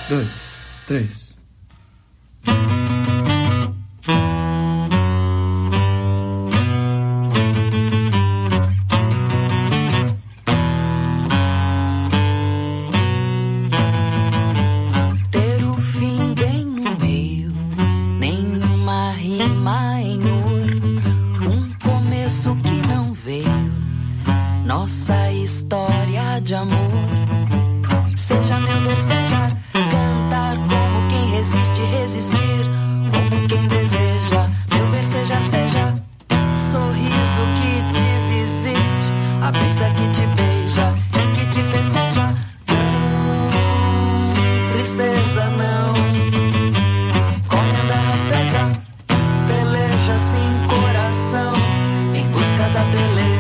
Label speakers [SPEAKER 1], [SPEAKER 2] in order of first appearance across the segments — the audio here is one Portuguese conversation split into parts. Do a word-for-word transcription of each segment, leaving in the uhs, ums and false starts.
[SPEAKER 1] dois, três.
[SPEAKER 2] Ter o fim bem no meio, nenhuma rima em ouro, um começo que não veio, nossa história de amor. Seja meu versejar, cantar como quem resiste, resistir como quem deseja. Meu versejar seja sorriso que te visite, a brisa que te beija e que te festeja. Não, tristeza não, corre, anda, rasteja, peleja sim coração em busca da beleza.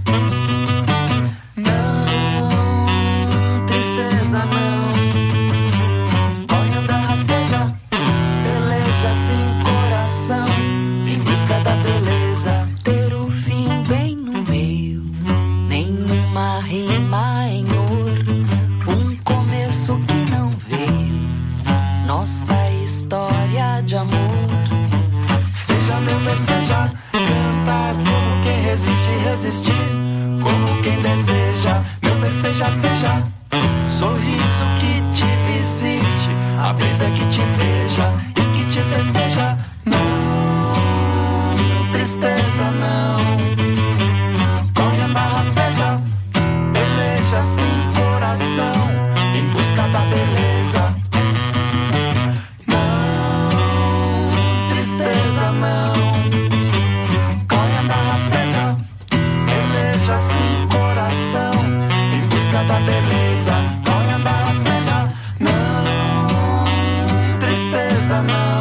[SPEAKER 2] Da beleza, ter o fim bem no meio, nenhuma rima em ouro, um começo que não veio, nossa história de amor. Seja meu versejar, cantar como quem resiste, resistir como quem deseja. Meu versejar seja sorriso que te visite, a brisa que te beija e que te festeja. Não, tristeza não, corre, anda, rasteja, peleja sim coração em busca da beleza. Não, tristeza não, corre, anda, rasteja, peleja sim coração em busca da beleza. Corre, anda, rasteja, não, tristeza não.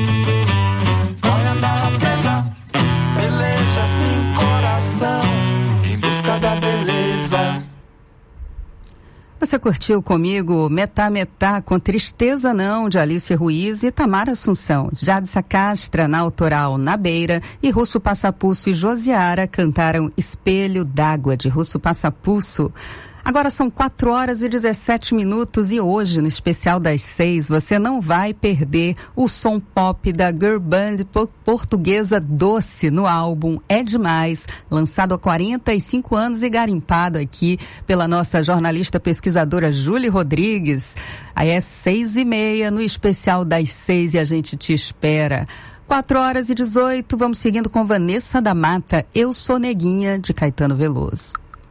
[SPEAKER 3] Você curtiu comigo Metá Metá com Tristeza Não, de Alice Ruiz e Tamara Assunção. Jadsa Castra na autoral Na Beira e Russo Passapusso e Josiara cantaram Espelho d'Água, de Russo Passapusso. Agora são quatro horas e dezessete minutos e hoje, no especial das seis, você não vai perder o som pop da girl band portuguesa Doce no álbum É Demais, lançado há quarenta e cinco anos e garimpado aqui pela nossa jornalista pesquisadora Júlia Rodrigues. Aí é seis e meia no especial das seis e a gente te espera. quatro horas e dezoito, vamos seguindo com Vanessa da Mata, Eu Sou Neguinha, de Caetano Veloso.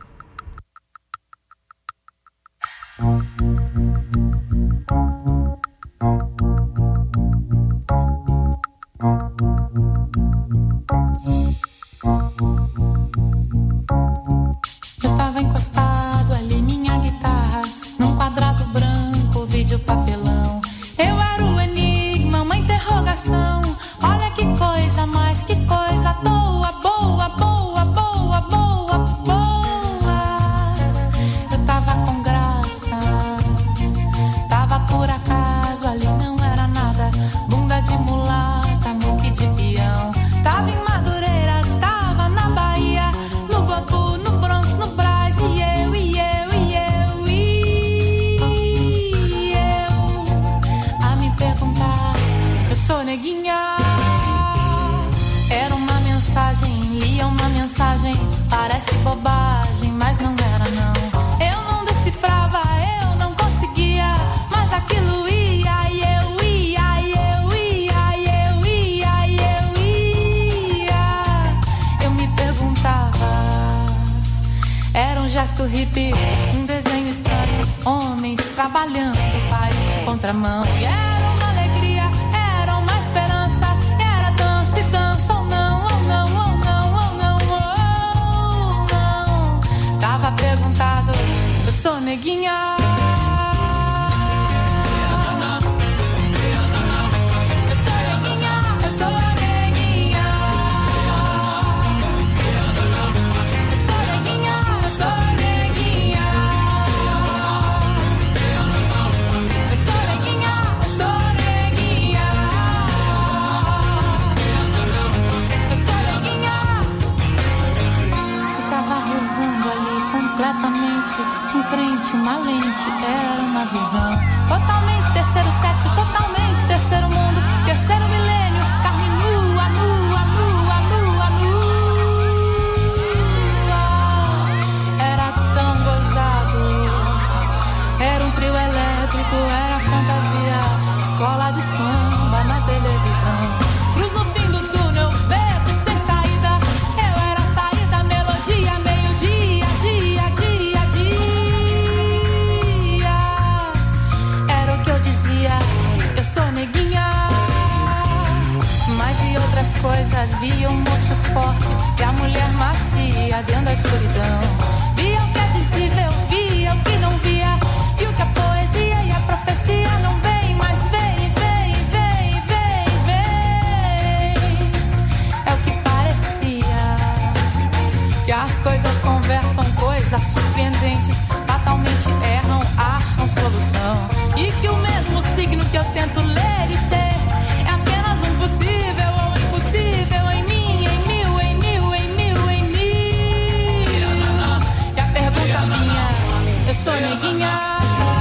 [SPEAKER 4] Eu tava encostado ali, minha guitarra, num quadrado branco, vídeo papelão. Eu era o enigma, uma interrogação. Olha que coisa mais, que coisa boa, boa, boa, boa, boa, boa. Eu tava com graça, tava por acaso, ali não era nada. Bunda de mulata, muque de peão. Tava em Madureira, tava na Bahia, no Bambu, no Bronx, no Brás. E eu, e eu, e eu, e eu a me perguntar, eu sou neguinha. Era uma mensagem, lia uma mensagem, parece bobagem, mas não era não. Eu não decifrava, eu não conseguia, mas aquilo ia, e eu ia, e eu ia, e eu ia, e eu ia. Eu me perguntava, era um gesto hippie, um desenho estranho, homens trabalhando para ir contramão. E era uma alegria, era uma esperança, era dança e dança ou não, ou não, ou não, ou não, ou não. Tava perguntado, eu sou neguinha. Completamente um crente, uma lente, era uma visão totalmente terceira coisas, via o moço forte e a mulher macia dentro da escuridão. Via o que é visível, via o que não via, viu que a poesia e a profecia não vem, mas vem, vem, vem, vem, vem. É o que parecia, que as coisas conversam, coisas surpreendentes, fatalmente erram, acham solução, e que o mesmo signo que eu tento ler e ser é apenas um possível ou impossível em mim, em mil, em mil, em mil, em mil. E a pergunta minha, eu sou neguinha.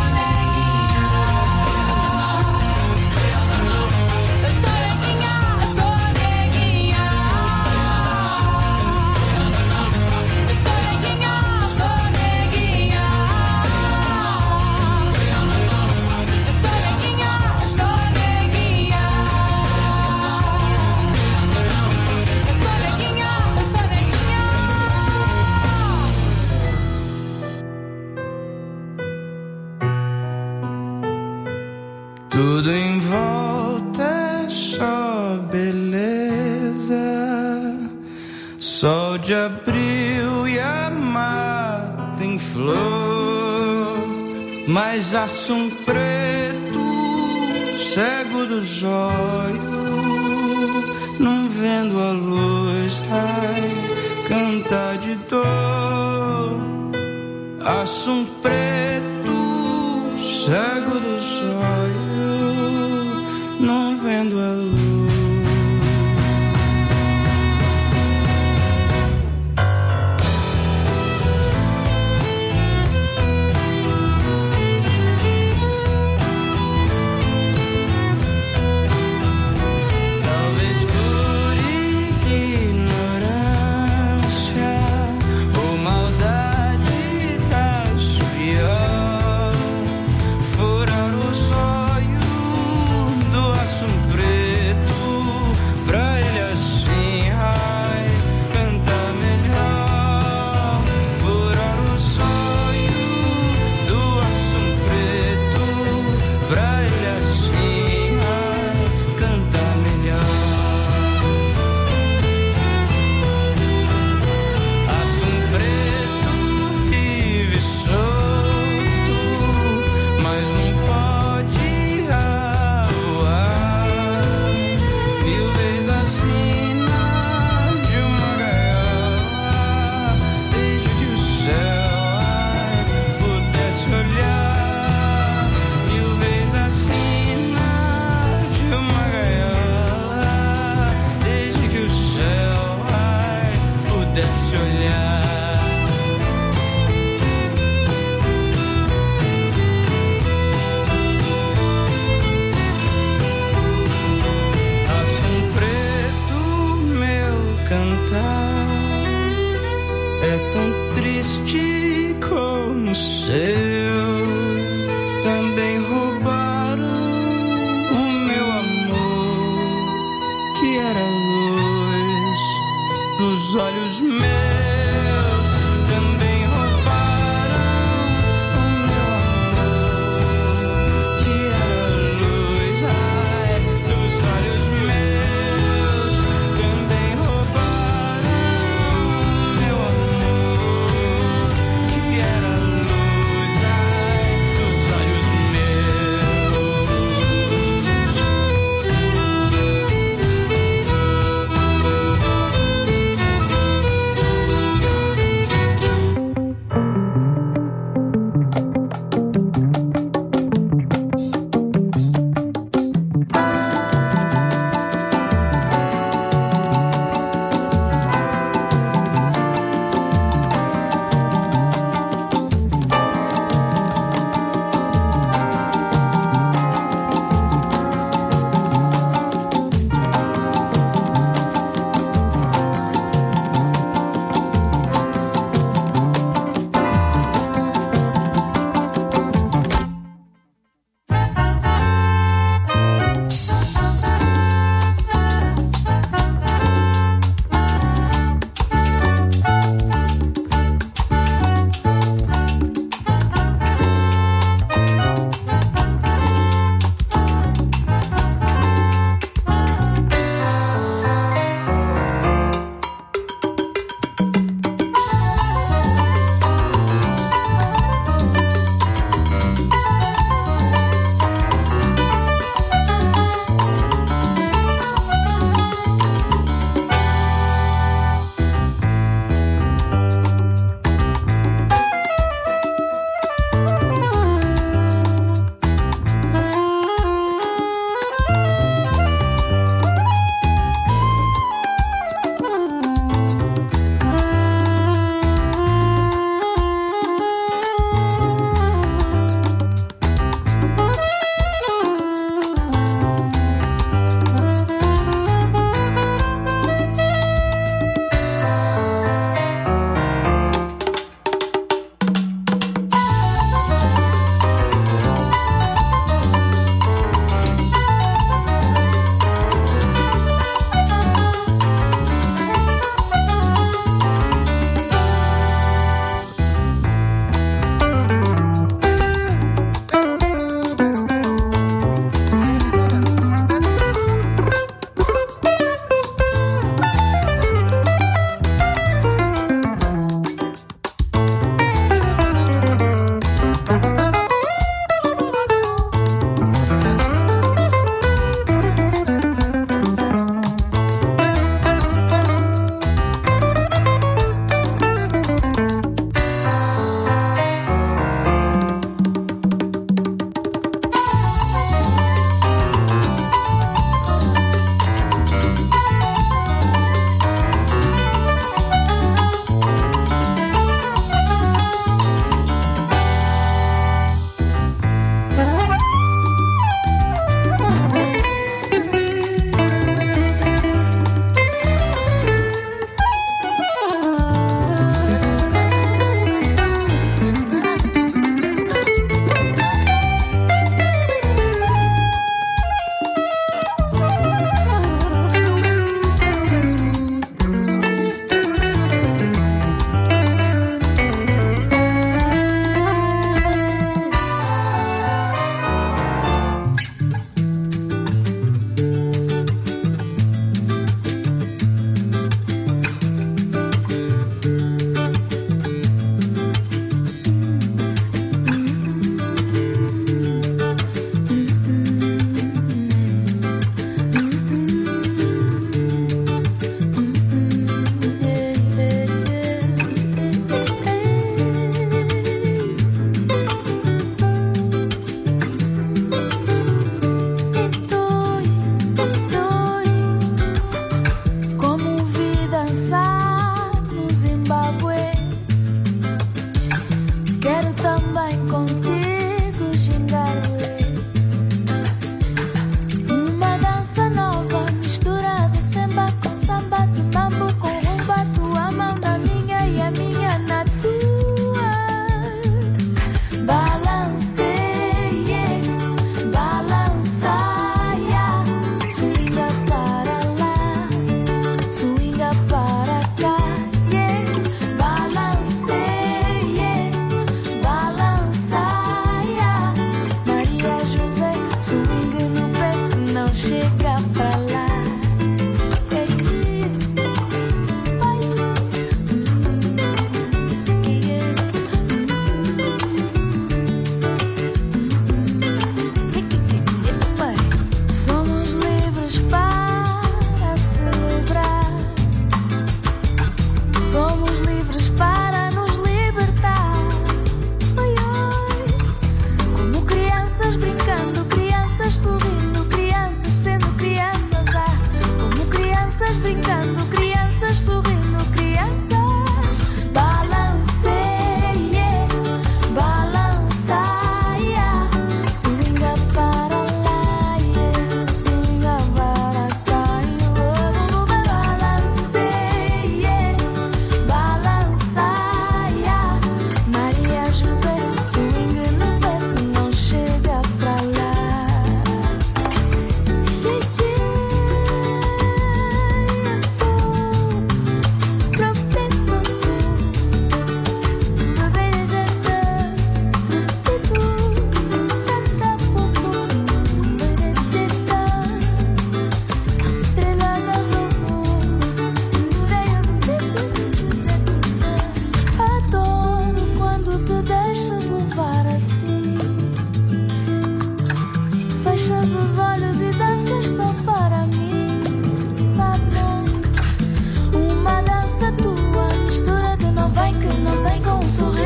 [SPEAKER 1] Tudo em volta é só beleza, sol de abril e a mata em flor, mas aço um preto, cego dos olhos, não vendo a luz, ai, cantar de dor. Aço um preto, cego dos olhos, não vendo a luz. Talvez por ignorância ou maldade das piores, furar os olhos do aço preto,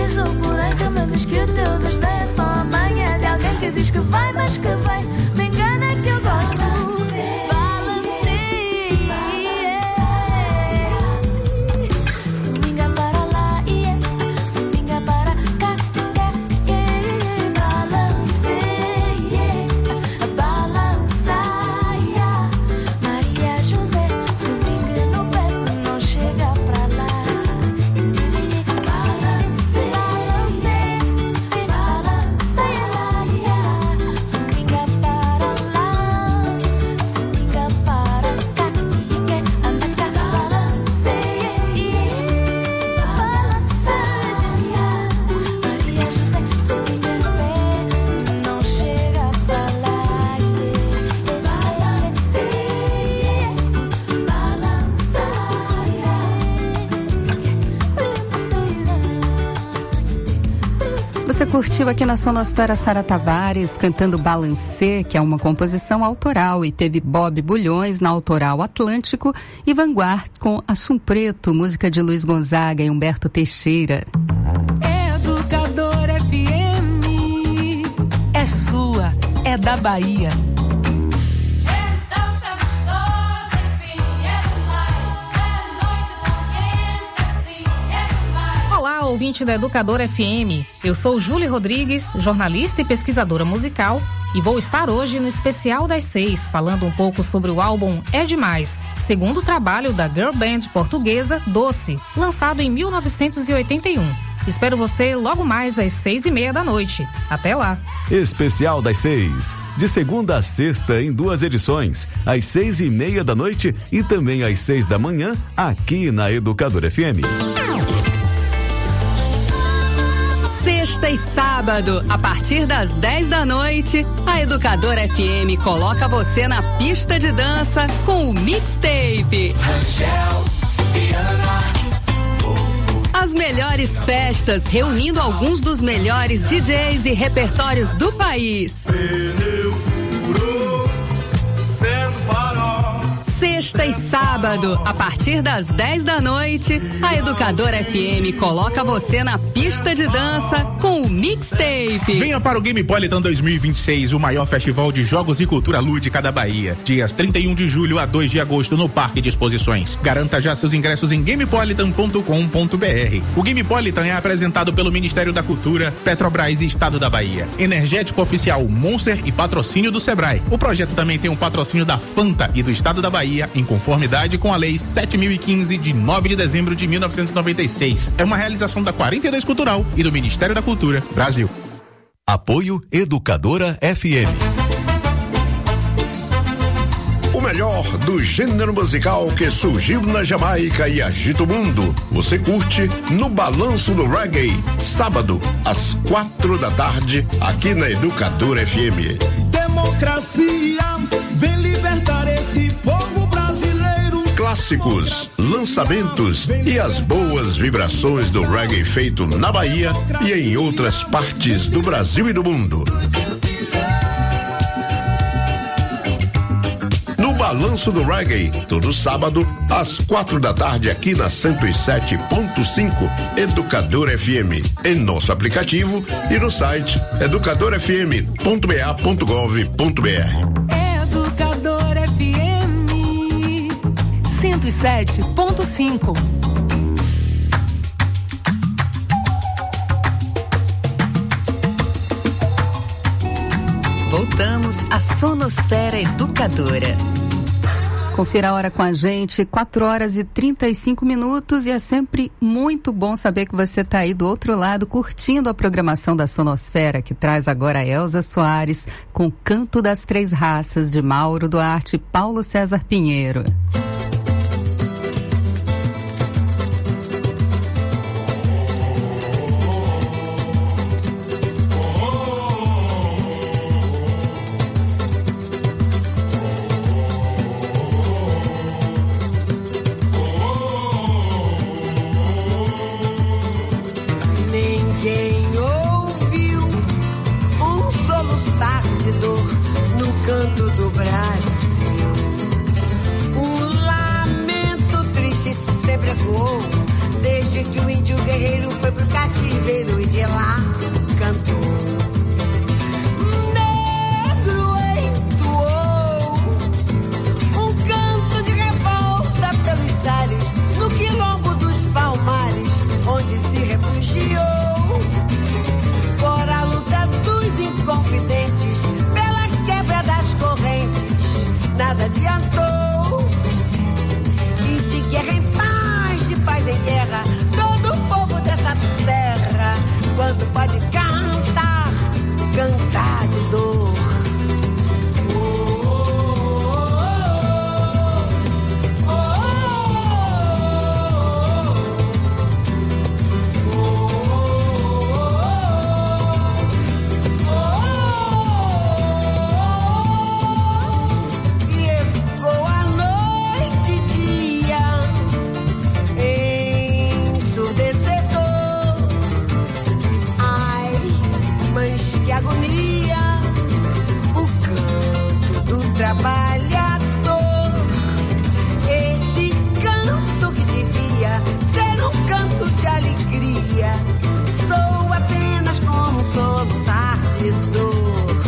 [SPEAKER 5] sorriso por aí que me diz que o teu desdém é só a manha de alguém que diz que vai, mas que vem. Me engana que eu gosto.
[SPEAKER 3] Você curtiu aqui na Sonosfera Sara Tavares cantando Balancê, que é uma composição autoral, e teve Bob Bulhões na autoral Atlântico e Vanguard com Assum Preto, música de Luiz Gonzaga e Humberto Teixeira.
[SPEAKER 6] Educador F M é sua, é da Bahia. Olá, ouvinte da Educadora F M. Eu sou Júlia Rodrigues, jornalista e pesquisadora musical, e vou estar hoje no Especial das Seis, falando um pouco sobre o álbum É Demais, segundo trabalho da girl band portuguesa Doce, lançado em mil novecentos e oitenta e um. Espero você logo mais às seis e meia da noite. Até lá.
[SPEAKER 7] Especial das Seis, de segunda a sexta em duas edições, às seis e meia da noite e também às seis da manhã, aqui na Educadora F M.
[SPEAKER 3] Sexta e sábado, a partir das dez da noite, a Educadora F M coloca você na pista de dança com o Mixtape.
[SPEAKER 1] Rangel, Viana,
[SPEAKER 3] As melhores festas, reunindo alguns dos melhores D Js e repertórios do país.
[SPEAKER 1] pneu furou, sendo farol.
[SPEAKER 3] Sexta e sábado, a partir das dez da noite, a Educadora F M coloca você na pista de dança com o Mixtape.
[SPEAKER 8] Venha para o Gamepolitan dois mil e vinte e seis, o maior festival de jogos e cultura lúdica da Bahia. Dias trinta e um de julho a dois de agosto no Parque de Exposições. Garanta já seus ingressos em gamepolitan ponto com ponto br. O Gamepolitan é apresentado pelo Ministério da Cultura, Petrobras e Estado da Bahia. Energético oficial Monster e patrocínio do Sebrae. O projeto também tem um patrocínio da Fanta e do Estado da Bahia, em conformidade com a Lei sete mil e quinze, de nove de dezembro de mil novecentos e noventa e seis. É uma realização da quarenta e dois Cultural e do Ministério da Cultura, Brasil.
[SPEAKER 7] Apoio Educadora F M.
[SPEAKER 9] O melhor do gênero musical que surgiu na Jamaica e agita o mundo. Você curte no Balanço do Reggae, sábado, às quatro da tarde, aqui na Educadora F M.
[SPEAKER 1] Democracia, vem libertar esse povo brasileiro.
[SPEAKER 9] Clássicos, lançamentos e as boas vibrações do reggae feito na Bahia e em outras partes do Brasil e do mundo. No Balanço do Reggae, todo sábado, às quatro da tarde, aqui na cento e sete ponto cinco, Educadora F M, em nosso aplicativo e no site educador f m ponto b a ponto gov ponto b r.
[SPEAKER 6] Educadora F M cento e sete ponto cinco.
[SPEAKER 3] Voltamos à Sonosfera Educadora. Confira a hora com a gente, quatro horas e trinta e cinco minutos, e é sempre muito bom saber que você está aí do outro lado curtindo a programação da Sonosfera, que traz agora a Elza Soares com Canto das Três Raças, de Mauro Duarte e Paulo César Pinheiro.
[SPEAKER 10] Canto do Brasil, um adiantou. E de guerra em paz, de paz em guerra, todo o povo dessa terra, quando pode cantar, cantar de dor. Trabalhador, esse canto que devia ser um canto de alegria, sou apenas como um soluçar de dor.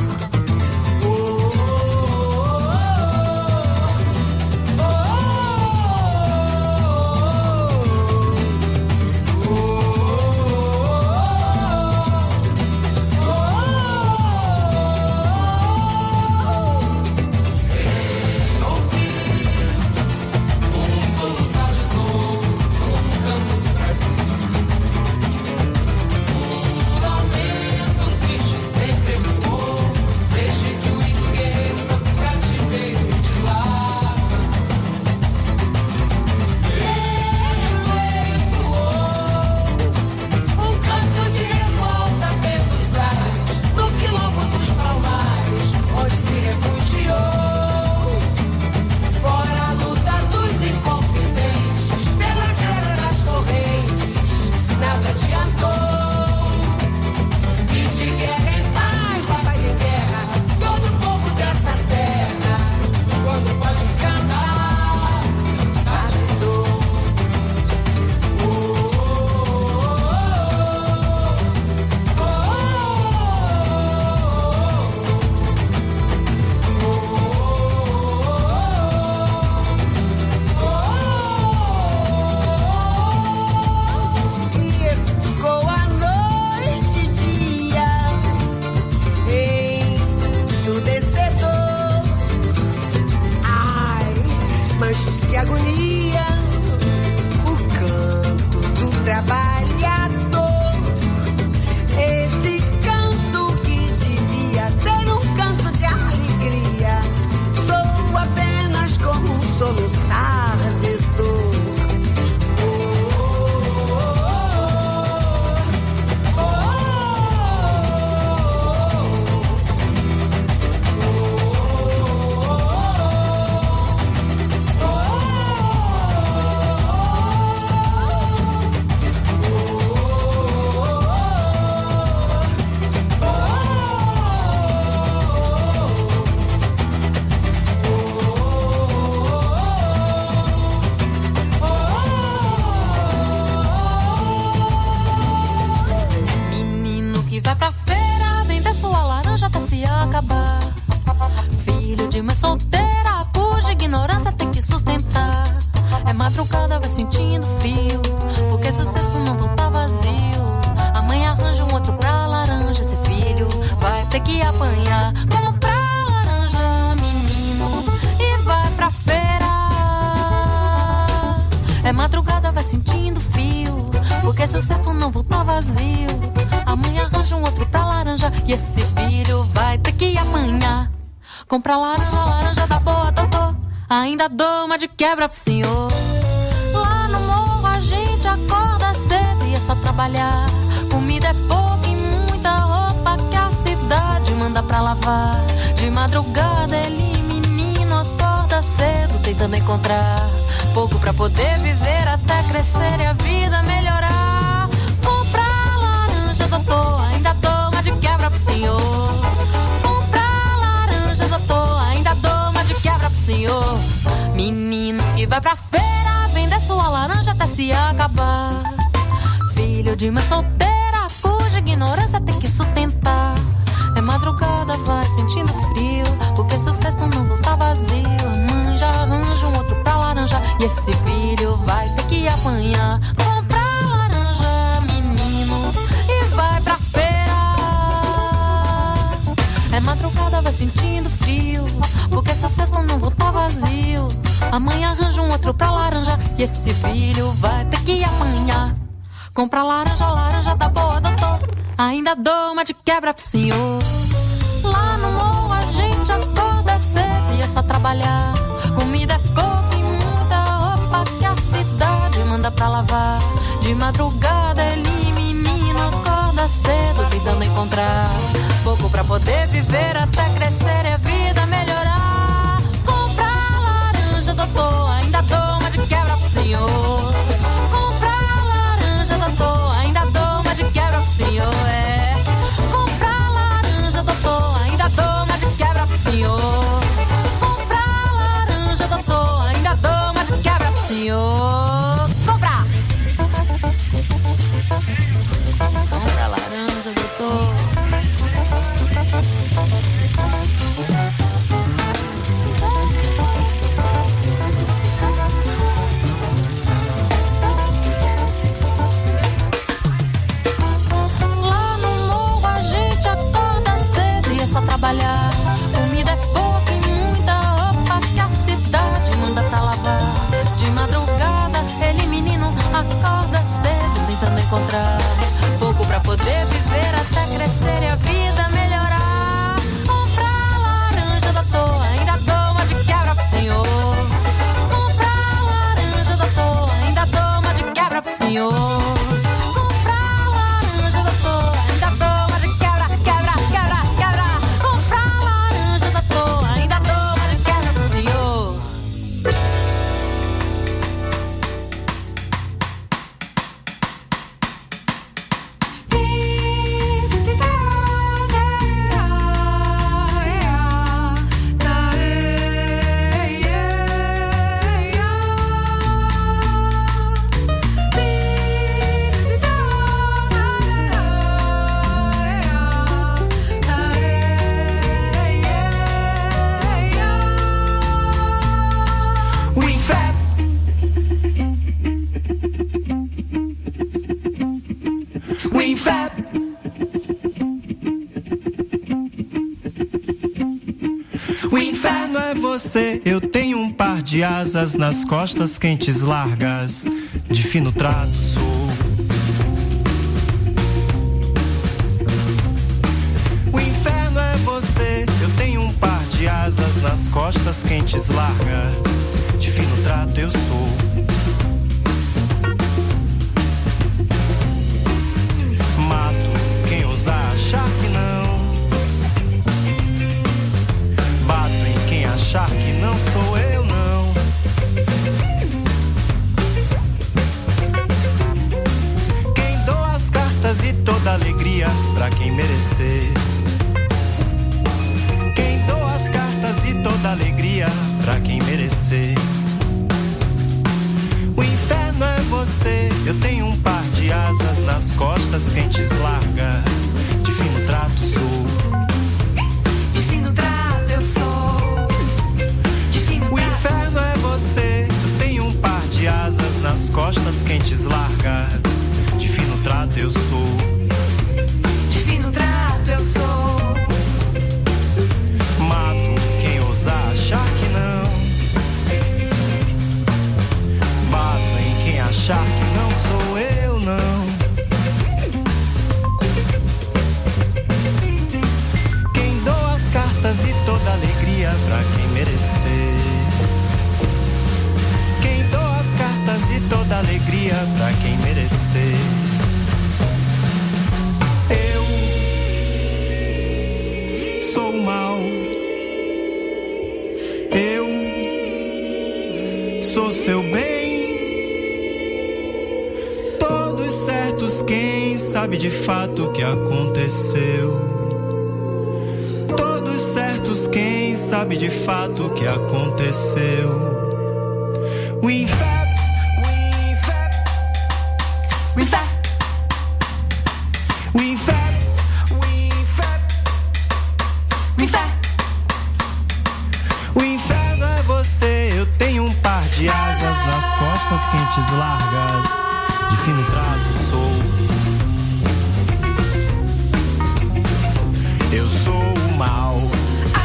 [SPEAKER 11] Compra laranja, laranja da boa, doutor. Ainda dou uma de quebra pro senhor. Lá no morro a gente acorda cedo e é só trabalhar. Comida é pouca e muita roupa que a cidade manda pra lavar. De madrugada ele, menino, acorda cedo tentando encontrar pouco pra poder viver até crescer e a vida melhorar. Compra laranja, doutor. Ainda dou uma de quebra pro senhor. Doutor, ainda dou uma de quebra pro senhor. Menino que vai pra feira, vender sua laranja até se acabar. Filho de mãe solteira, cuja ignorância tem que sustentar. É madrugada, vai sentindo frio, porque se o cesto não voltar vazio, a mãe já arranja um outro pra laranja. E esse filho vai ter que apanhar. Compra laranja, menino, e vai pra feira. É madrugada, vai sentindo frio, porque essa cesta não volta vazio. Amanhã arranja um outro pra laranja, e esse filho vai ter que apanhar. Compra laranja, laranja da boa, doutor, ainda dou uma de quebra pro senhor. Lá no morro a gente acorda cedo e é só trabalhar. Comida é pouco e muita roupa que a cidade manda pra lavar. De madrugada ele, menino, acorda cedo tentando encontrar pouco pra poder viver até crescer e a vida melhorar. Compra laranja, doutor, ainda dou uma de quebra pro senhor. Compra laranja, doutor, ainda dou uma de quebra pro senhor. É, compra laranja, doutor, ainda dou uma de quebra pro senhor. Compra laranja, doutor, ainda dou uma de quebra pro senhor. Compra! Compra laranja, doutor. Lá no morro a gente acorda cedo e é só trabalhar. Comida é pouco e muita roupa que a cidade manda pra lavar. De madrugada ele, menino, acorda cedo tentando encontrar pouco pra poder viver até crescer e a vida melhorar. Compra laranja, doutor, ainda dou uma de quebra pro senhor. Compra laranja, doutor, ainda dou uma de quebra pro senhor. Compra laranja, doutor, ainda dou uma de quebra, quebra, quebra, quebra. Compra laranja, doutor, ainda dou uma de quebra pro senhor.
[SPEAKER 1] WinFap. O inferno é você, eu tenho um par de asas nas costas quentes largas, de fino trato sou. O inferno é você, eu tenho um par de asas nas costas quentes largas, de fino trato eu sou. Mato quem ousar achar que não. Bato em quem achar que não sou eu, não. Quem doa as cartas e toda alegria pra quem merecer. Quem doa as cartas e toda alegria pra quem merecer. O inferno é você, eu tenho um par de asas nas costas quentes largas, de fino trato sou.
[SPEAKER 5] De fino trato eu sou. De fino trato.
[SPEAKER 1] O inferno é você, eu tenho um par de asas nas costas quentes largas, de fino trato eu sou.
[SPEAKER 5] De fino trato eu sou.
[SPEAKER 1] Mato quem ousar achar que não. Bato em quem achar que não sou eu, não. Quem doa as cartas e toda alegria pra quem merecer. Quem doa as cartas e toda alegria pra quem merecer. Eu sou o mal. Eu sou seu bem. Todos certos, quem sabe de fato o que aconteceu. Todos certos, quem sabe de fato o que aconteceu. WinFap, WinFap,
[SPEAKER 5] WinFap.
[SPEAKER 1] WinFap, WinFap,
[SPEAKER 5] WinFap.
[SPEAKER 1] O inferno é você, eu tenho um par de asas nas costas quentes largas, de fino trato sou. Eu sou o mal.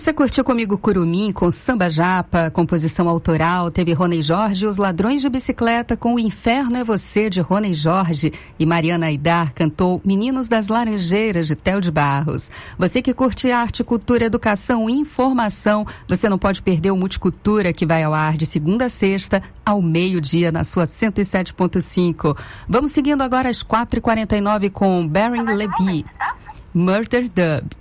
[SPEAKER 3] Você curtiu comigo Curumim com Samba Japa, composição autoral, teve Rony Jorge e Os Ladrões de Bicicleta com O Inferno é Você, de Rony Jorge, e Mariana Aidar cantou Meninos das Laranjeiras, de Theo de Barros. Você que curte arte, cultura, educação e informação, você não pode perder o Multicultura, que vai ao ar de segunda a sexta, ao meio-dia, na sua cento e sete ponto cinco. Vamos seguindo agora às quatro e quarenta e nove com Baron Levy, Murder Dub.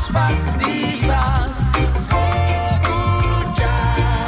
[SPEAKER 12] nos fascistas. Fogo já.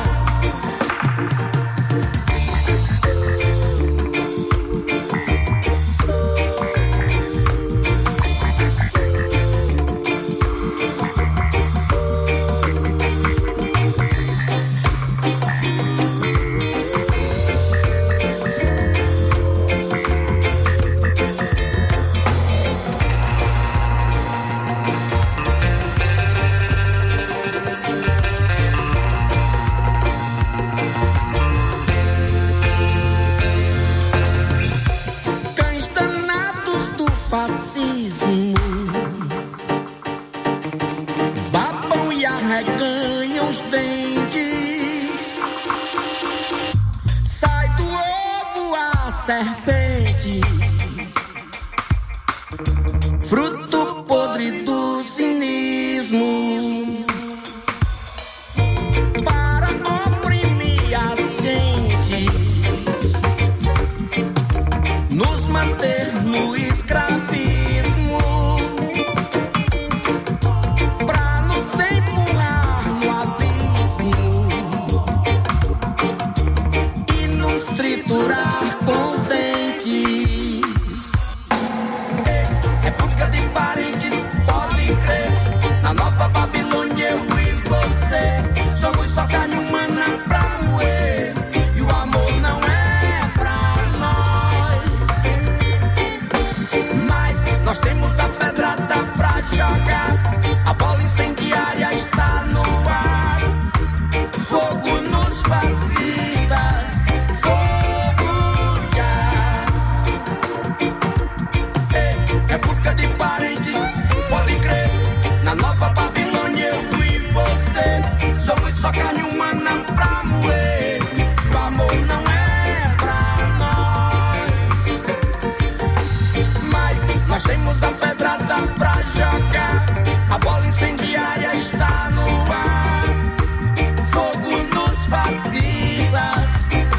[SPEAKER 12] Serpente, fruto podre do cinismo, para oprimir as gentes, nos manter no escravismo, pra nos empurrar no abismo e nos triturar. República de parentes, pode crer. Na nova Babilônia eu e você somos só carne humana pra moer. E o amor não é pra nós, mas nós temos a pedrada pra jogar. A bola incendiária está no ar. Fogo nos fascistas. República de parentes, pode crer. Na nova Babilônia eu e você somos só carne humana pra moer. O amor não é pra nós, mas nós temos a pedrada pra jogar. A bola incendiária está no ar. Fogo nos fascistas.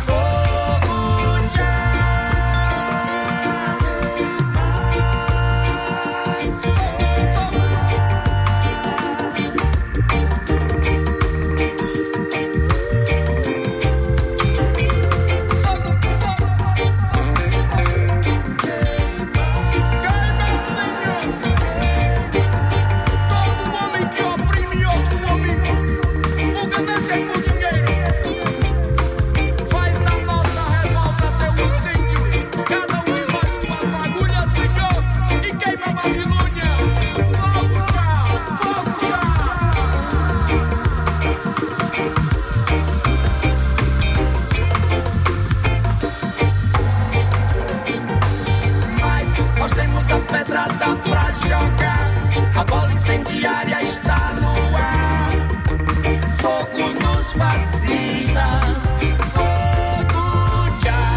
[SPEAKER 12] Pra jogar, a bola incendiária está no ar. Fogo nos fascistas. Fogo já.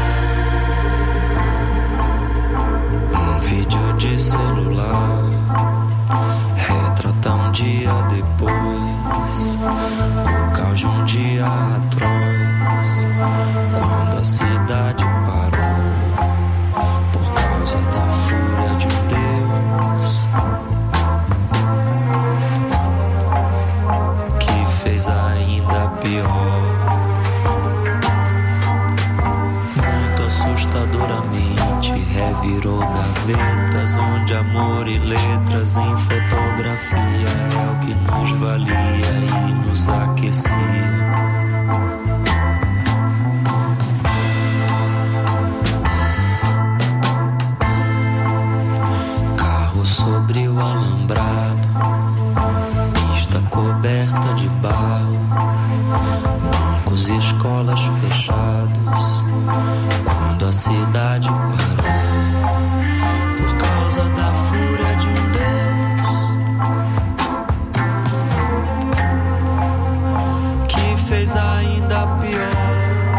[SPEAKER 13] Um vídeo de celular retrata um dia depois, o caos de um dia atroz, quando a cidade parou por causa da fúria de um Deus que fez ainda pior. Muito assustadoramente revirou gavetas onde amor e letras em fotografia é o que nos valia e nos aquecia. Sobre o alambrado, pista coberta de barro, bancos e escolas fechados, quando a cidade parou, por causa da fúria de um Deus que fez ainda pior.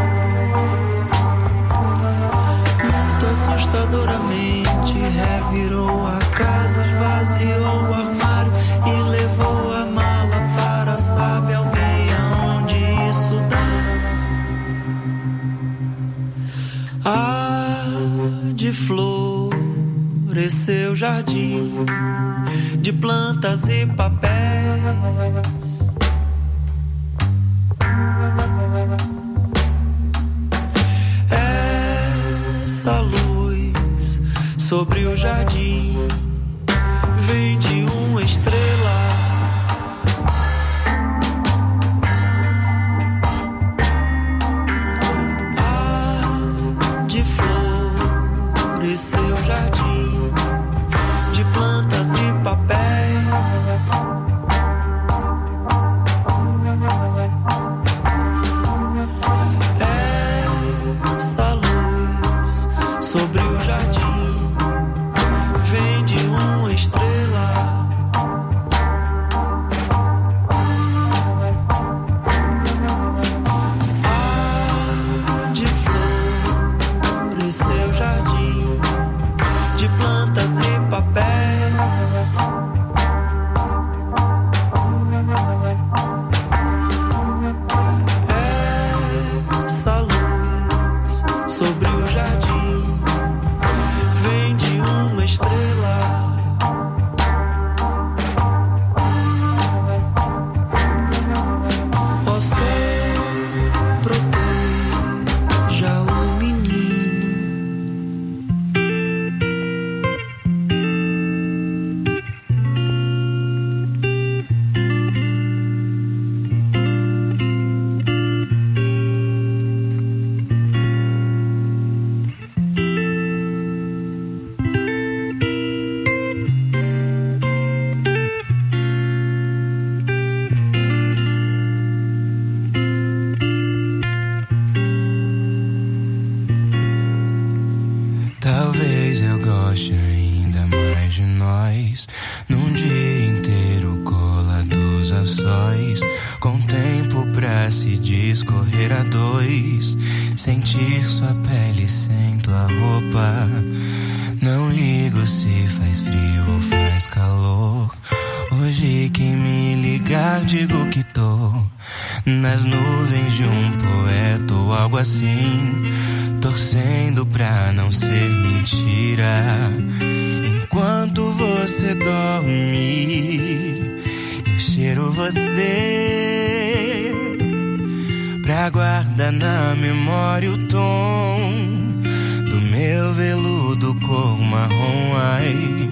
[SPEAKER 13] Muito assustadoramente revirou a casa, esvaziou o armário e levou a mala para sabe alguém aonde isso dá. Ah, de floresceu jardim, de plantas e papéis. Essa luz sobre o jardim vem de uma estrela. Há de florescer o jardim de plantas e papéis. Essa luz sobre o jardim vem de uma estrela. Há de florescer o jardim de plantas e papéis. Essa luz sobre o jardim vem de uma estrela. Ó sol, proteja o menino.
[SPEAKER 14] Talvez eu goste ainda mais de nós, num dia inteiro colados a sós, com tempo pra se discorrer a dois, sentir sua pele sem tua roupa. Não ligo se faz frio ou faz calor, hoje quem me ligar digo que tô nas nuvens de um poeta ou algo assim, torcendo pra não ser mentira. Enquanto você dorme, eu cheiro você pra guardar na memória o tom do meu veludo cor marrom. Ai,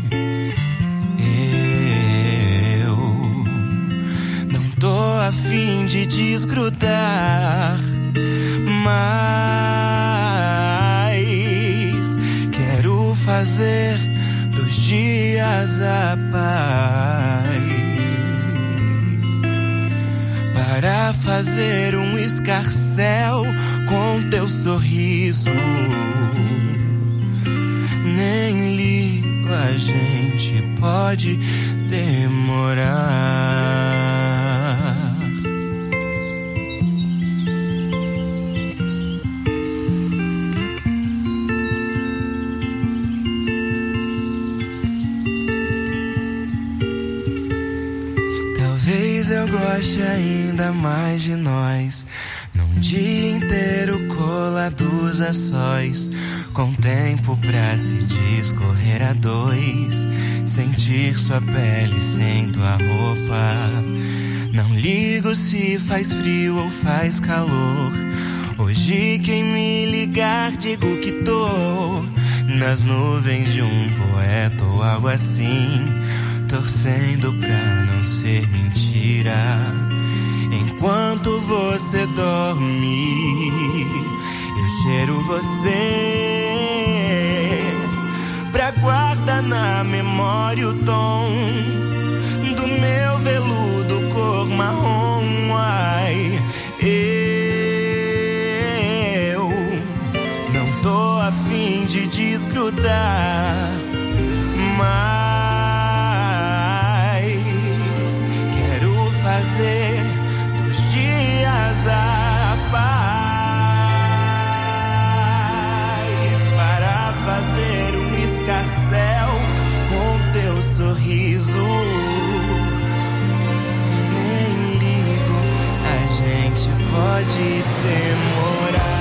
[SPEAKER 14] eu não tô a fim de desgrudar, mas quero fazer dos dias a paz, para fazer um escarcéu com teu sorriso. Nem ligo, a gente pode demorar. Talvez eu goste ainda mais de nós, num dia inteiro colados a sós, com tempo pra se discorrer a dois, sentir sua pele sem tua roupa. Não ligo se faz frio ou faz calor, hoje quem me ligar digo que tô nas nuvens de um poeta ou algo assim, torcendo pra não ser mentira. Enquanto você dorme, eu cheiro você pra guardar na memória o tom do meu veludo cor marrom. Ai, eu não tô a fim de desgrudar, mas quero fazer dos dias a paz, para fazer um escarcéu com teu sorriso. Nem ligo, a gente pode demorar.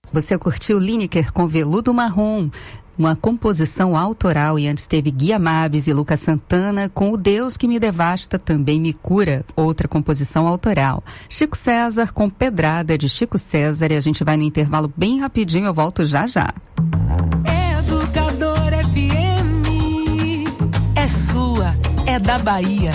[SPEAKER 3] Você curtiu Lineker com Veludo Marrom, uma composição autoral, e antes teve Guia Mabes e Lucas Santana com O Deus que me devasta também me cura, outra composição autoral. Chico César com Pedrada de Chico César, e a gente vai no intervalo bem rapidinho, eu volto já já.
[SPEAKER 15] Educador F M é sua, é da Bahia.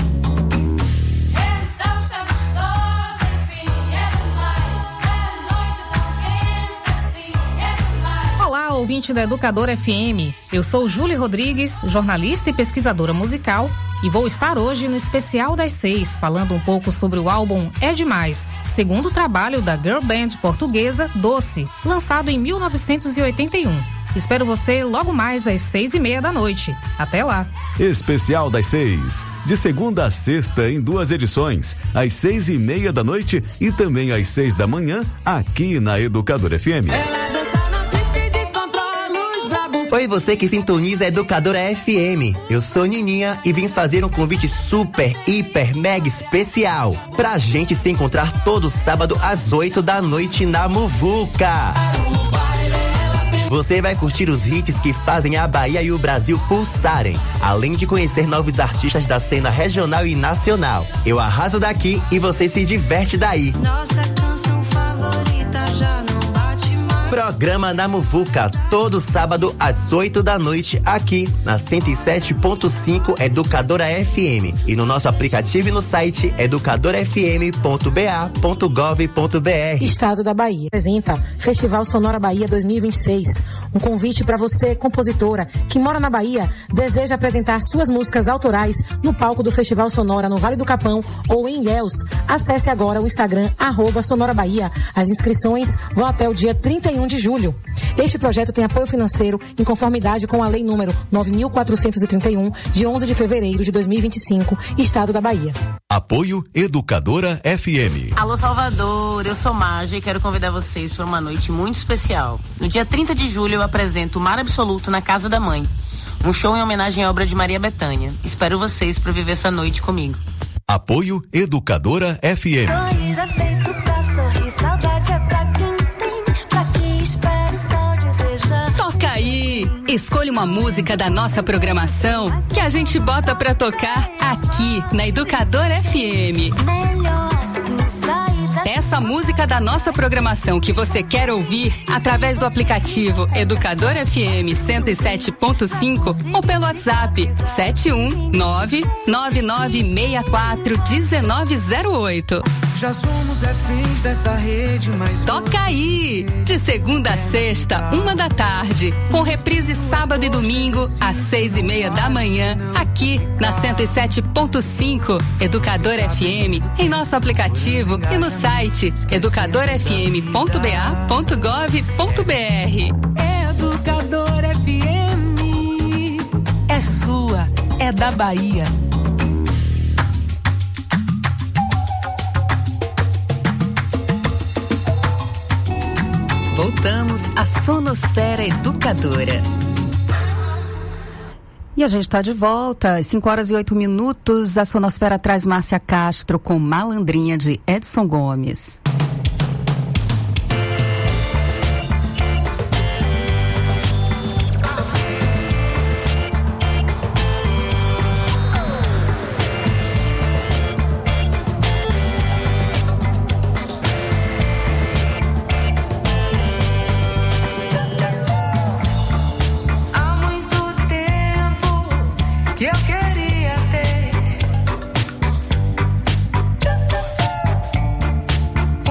[SPEAKER 6] Olá, ouvinte da Educador F M. Eu sou Júlia Rodrigues, jornalista e pesquisadora musical, e vou estar hoje no Especial das Seis, falando um pouco sobre o álbum É Demais, segundo trabalho da girl band portuguesa Doce, lançado em mil novecentos e oitenta e um. Espero você logo mais às seis e meia da noite. Até lá.
[SPEAKER 7] Especial das Seis, de segunda a sexta em duas edições, às seis e meia da noite e também às seis da manhã, aqui na Educador F M.
[SPEAKER 16] Oi, você que sintoniza a Educadora F M. Eu sou Nininha e vim fazer um convite super, hiper, mega especial pra gente se encontrar todo sábado às oito da noite na Muvuca. Você vai curtir os hits que fazem a Bahia e o Brasil pulsarem, além de conhecer novos artistas da cena regional e nacional. Eu arraso daqui e você se diverte daí.
[SPEAKER 5] Nossa canção favorita já não bate mais.
[SPEAKER 16] Programa na Muvuca, todo sábado às oito da noite, aqui na cento e sete ponto cinco Educadora F M e no nosso aplicativo e no site educadora f m ponto b a ponto gov ponto b r.
[SPEAKER 17] Estado da Bahia apresenta Festival Sonora Bahia dois mil e vinte e seis. Um convite para você, compositora, que mora na Bahia, deseja apresentar suas músicas autorais no palco do Festival Sonora no Vale do Capão ou em Ilhéus. Acesse agora o Instagram, arroba Sonora Bahia. As inscrições vão até o dia trinta e um de julho. Este projeto tem apoio financeiro em conformidade com a Lei número nove mil quatrocentos e trinta e um, de onze de fevereiro de dois mil e vinte e cinco, Estado da Bahia.
[SPEAKER 7] Apoio Educadora F M.
[SPEAKER 18] Alô, Salvador, eu sou Maja e quero convidar vocês para uma noite muito especial. No dia trinta de julho eu apresento o Mar Absoluto na Casa da Mãe, um show em homenagem à obra de Maria Bethânia. Espero vocês para viver essa noite comigo.
[SPEAKER 7] Apoio Educadora F M.
[SPEAKER 5] Sorriso é feito pra sorrir, saudade é pra quem tem, pra quem espera só desejar.
[SPEAKER 3] Toca aí! Escolha uma música da nossa programação que a gente bota pra tocar aqui na Educadora F M.
[SPEAKER 5] Melhor assim sair da...
[SPEAKER 3] Peça a música da nossa programação que você quer ouvir através do aplicativo Educadora F M cento e sete ponto cinco ou pelo WhatsApp sete um nove nove nove seis quatro um nove zero oito.
[SPEAKER 19] Já somos reféns dessa rede, mas
[SPEAKER 3] toca aí! De segunda a sexta, uma da tarde, com reprise sábado e domingo, às seis e meia da manhã, aqui na cento e sete ponto cinco, Educadora F M, em nosso aplicativo e no site educadora f m ponto b a ponto gov ponto b r.
[SPEAKER 15] Educador F M é sua, é da Bahia.
[SPEAKER 3] Voltamos à Sonosfera Educadora. E a gente está de volta, às cinco horas e oito minutos. A Sonosfera traz Márcia Castro com Malandrinha de Edson Gomes.
[SPEAKER 19] que eu queria ter.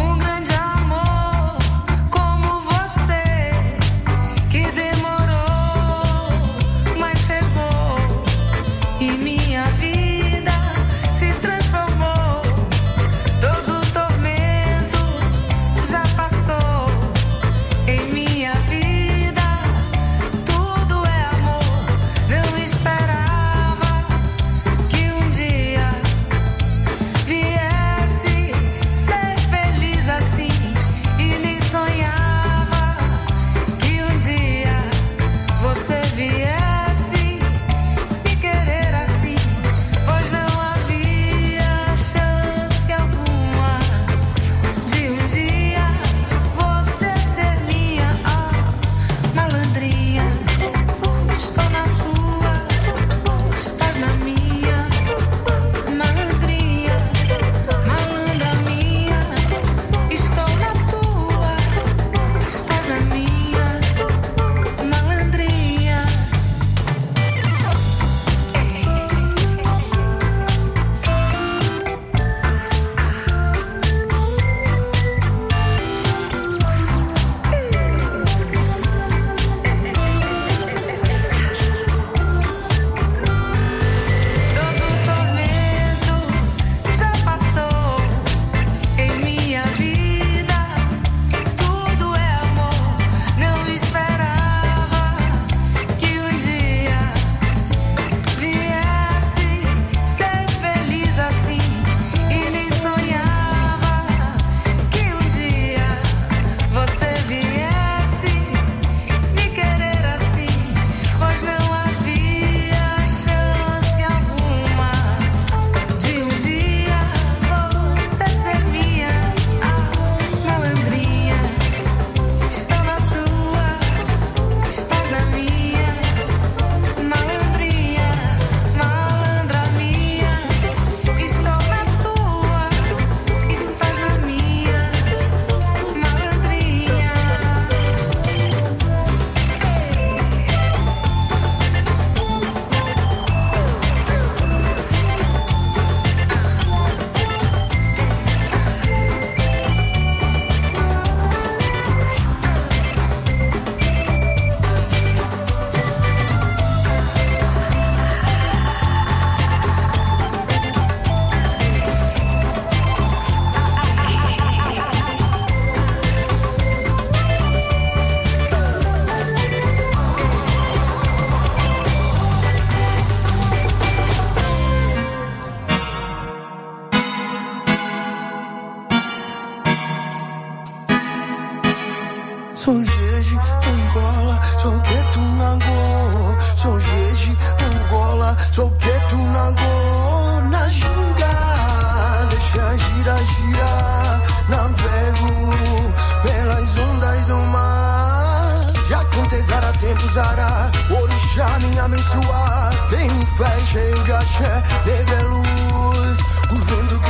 [SPEAKER 20] São Jeje, Angola, sou que tu nango. São Jeje, Angola, sou que tu nango. Na ginga, deixa girar, girar. Navego pelas ondas do mar. Já contei Zara, tempo Zara. Orixá me abençoar. Tenho fé cheio de axé, negra é luz. O vento